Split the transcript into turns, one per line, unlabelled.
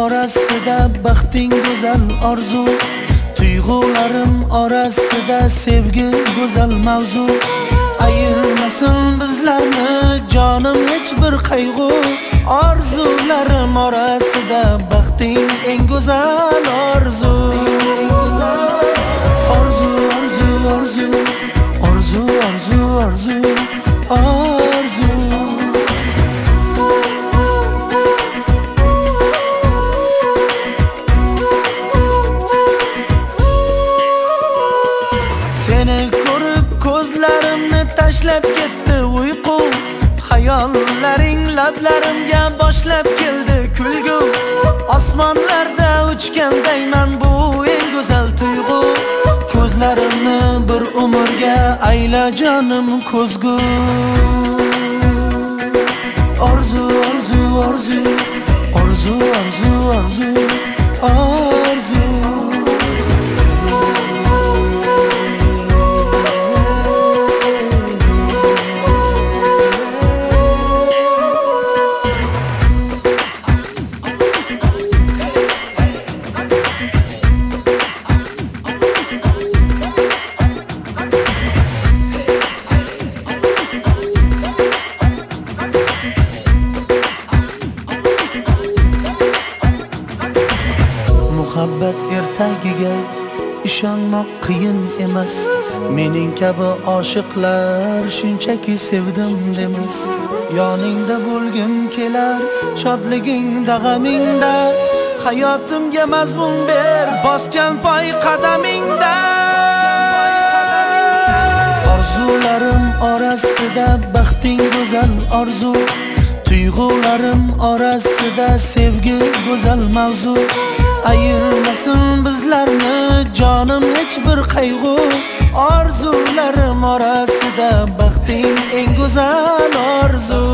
orasida baxting go'zal orzu, tuyg'ularim orasida sevgi go'zal mavzu. Ayirmasin bizlarni jonim hech bir qayg'u, orzularim orasida baxting eng go'zal orzu. Orzu, orzu, orzu, orzu, orzu, orzu, orzu. Seni ko'rib ko'zlarimni tashlab ketdi uyqu, xayollaring lablarimga boshlab keldi kulgu. Osmonlarda uchgandayman, bu eng go'zal tuyg'u. Ko'zlarimni bir umrga ayla jonim ko'zgu. Orzu, orzu, orzu, orzu, orzu, orzu, orzu. Muhabbat ertagiga ishonmoq qiyin emas. Mening kabi oshiqlar shunchaki sevdim demas. Yoningda bo'lgim kelar, shodligingda g'amingda. Hayotimga mazmun ber, bosgan poy qadamingda. Orzularim orasida baxting go'zal orzu, tuyg'ularim orasida sevgi go'zal mavzu. Ayirmasin bizlarni jonim hech bir qayg'u, orzularim orasida baxting eng go'zal orzu.